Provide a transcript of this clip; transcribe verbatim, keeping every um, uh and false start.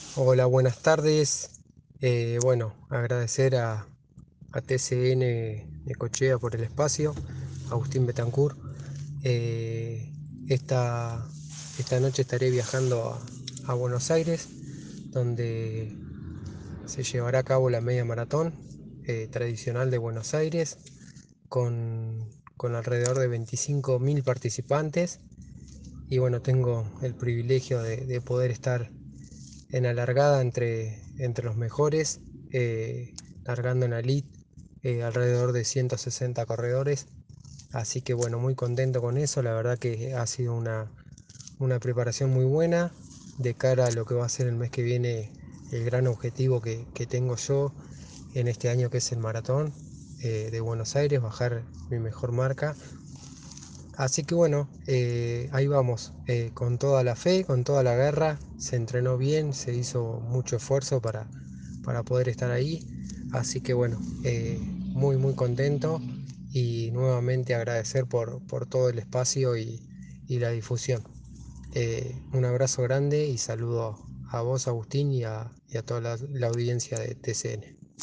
Hola, buenas tardes. Eh, bueno, agradecer a, a T C N Necochea por el espacio, Agustín Betancourt. Eh, esta, esta noche estaré viajando a, a Buenos Aires, donde se llevará a cabo la media maratón eh, tradicional de Buenos Aires, con, con alrededor de veinticinco mil participantes. Y bueno, tengo el privilegio de, de poder estar en la largada entre, entre los mejores, eh, largando en la elite, eh, alrededor de ciento sesenta corredores. Así que bueno, muy contento con eso. La verdad que ha sido una, una preparación muy buena de cara a lo que va a ser el mes que viene, el gran objetivo que, que tengo yo en este año, que es el maratón eh, de Buenos Aires, bajar mi mejor marca. Así que bueno, eh, ahí vamos, eh, con toda la fe, con toda la guerra. Se entrenó bien, se hizo mucho esfuerzo para, para poder estar ahí. Así que bueno, eh, muy muy contento, y nuevamente agradecer por, por todo el espacio y, y la difusión. Eh, un abrazo grande y saludo a vos, Agustín, y a, y a toda la, la audiencia de T C N.